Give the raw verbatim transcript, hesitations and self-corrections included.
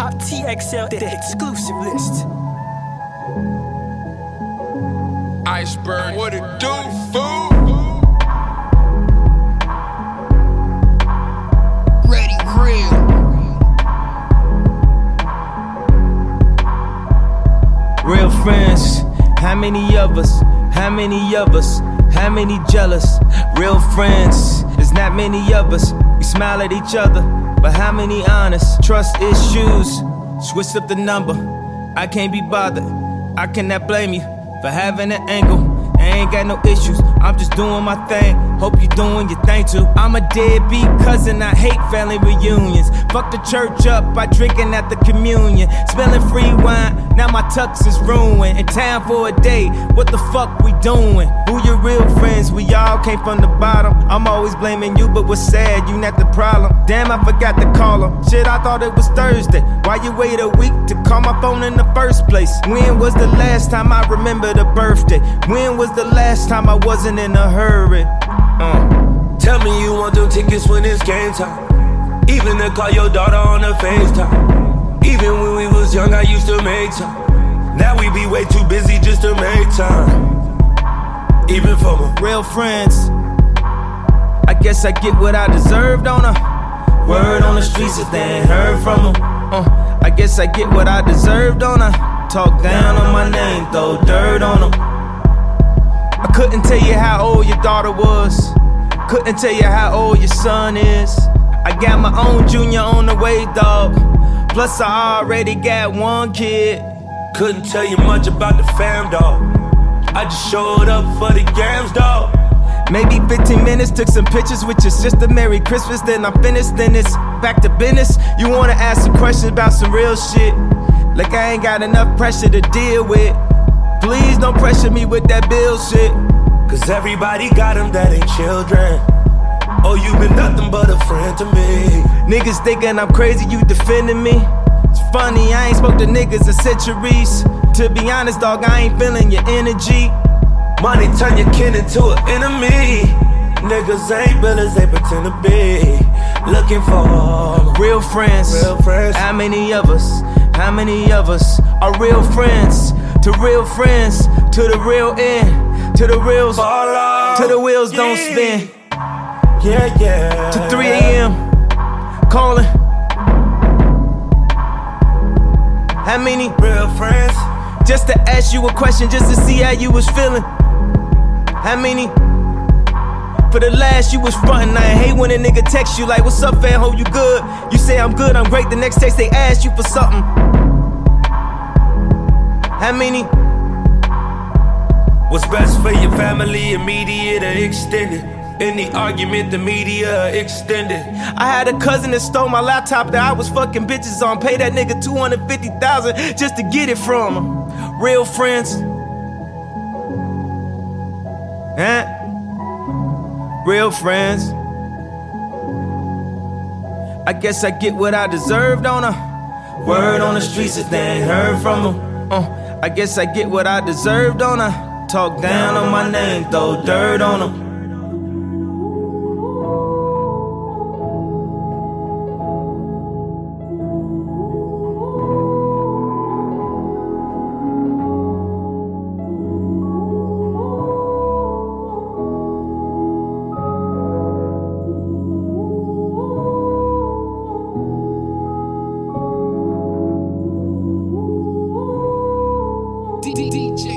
Hip-Hop T X L, the exclusive list. Iceberg, what it do, fool? Ready, real. Real friends, how many of us? How many of us? How many jealous? Real friends, there's not many of us. We smile at each other, but how many honest? Trust issues, switch up the number. I can't be bothered, I cannot blame you for having an angle. I ain't got no issues, I'm just doing my thing. Hope you doing your thing too. I'm a deadbeat cousin, I hate family reunions. Fuck the church up by drinking at the communion. Spilling free wine, now my tux is ruined. In town for a day, what the fuck we doing? Who your real friends? We all came from the bottom. I'm always blaming you, but what's sad, you not the problem. Damn, I forgot to call him. Shit, I thought it was Thursday. Why you wait a week to call my phone in the first place? When was the last time I remembered a birthday? When was the last time I wasn't in a hurry? Uh. Tell me you want them tickets when it's game time. Even to call your daughter on the FaceTime. Even when we was young, I used to make time. Now we be way too busy just to make time. Even for my real friends, I guess I get what I deserved on her. Word on the streets if they ain't heard from them. Uh, I guess I get what I deserved on her. Talk down on my name, throw dirt on them. I couldn't tell you how old your daughter was. Couldn't tell you how old your son is. I got my own junior on the way, dog. Plus I already got one kid. Couldn't tell you much about the fam, dog. I just showed up for the games, dog. Maybe fifteen minutes, took some pictures with your sister. Merry Christmas, then I'm finished, then it's back to business. You wanna ask some questions about some real shit, like I ain't got enough pressure to deal with. Please don't pressure me with that bill shit. Cause everybody got them that ain't children. Oh, you been nothing but a friend to me. Niggas thinking I'm crazy, you defending me. It's funny, I ain't spoke to niggas in centuries. To be honest, dog, I ain't feeling your energy. Money turn your kin into an enemy. Niggas ain't real as they pretend to be. Looking for real friends. Real friends. How many of us? How many of us are real friends? To real friends, to the real end, to the reals, Follow. to the wheels yeah. don't spin. Yeah, yeah. To three A M calling. How many real friends? Just to ask you a question, just to see how you was feeling. How many? For the last you was frontin'. I hate when a nigga text you like, what's up, fam, hope you good? You say I'm good, I'm great, the next text they ask you for something. How many? What's best for your family, immediate or extended? In the argument, the media extended. I had a cousin that stole my laptop that I was fucking bitches on. Pay that nigga two hundred fifty thousand dollars just to get it from him. Real friends. Huh? Real friends. I guess I get what I deserved on her. Word on the streets if they ain't heard from them. Uh, I guess I get what I deserved on her. Talk down on my name, throw dirt on them. D J